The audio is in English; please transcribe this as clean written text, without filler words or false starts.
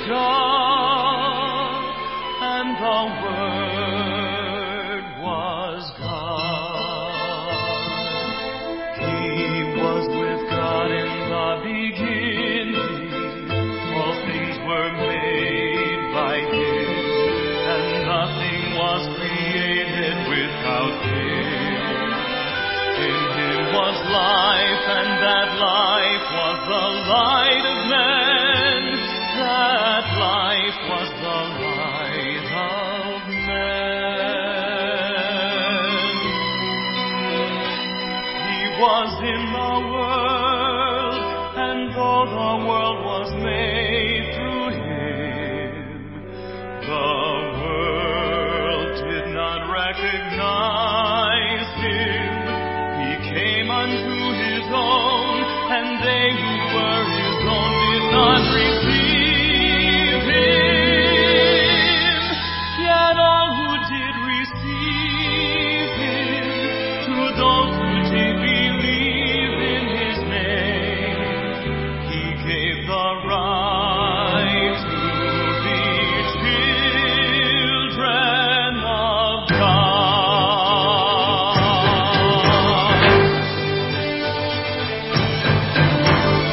dark, and the Word was God. He was with God in the beginning. All things were made by Him, and nothing was created without Him. In Him was life, and that life was the light of men. That life was the light of men. He was in the world, and though the world was made through Him, the world did not recognize Him. He came unto His own, and they who were His own did not receive Him. Yet all who did receive Him, to those who did believe in His name, He gave the right to be children of God.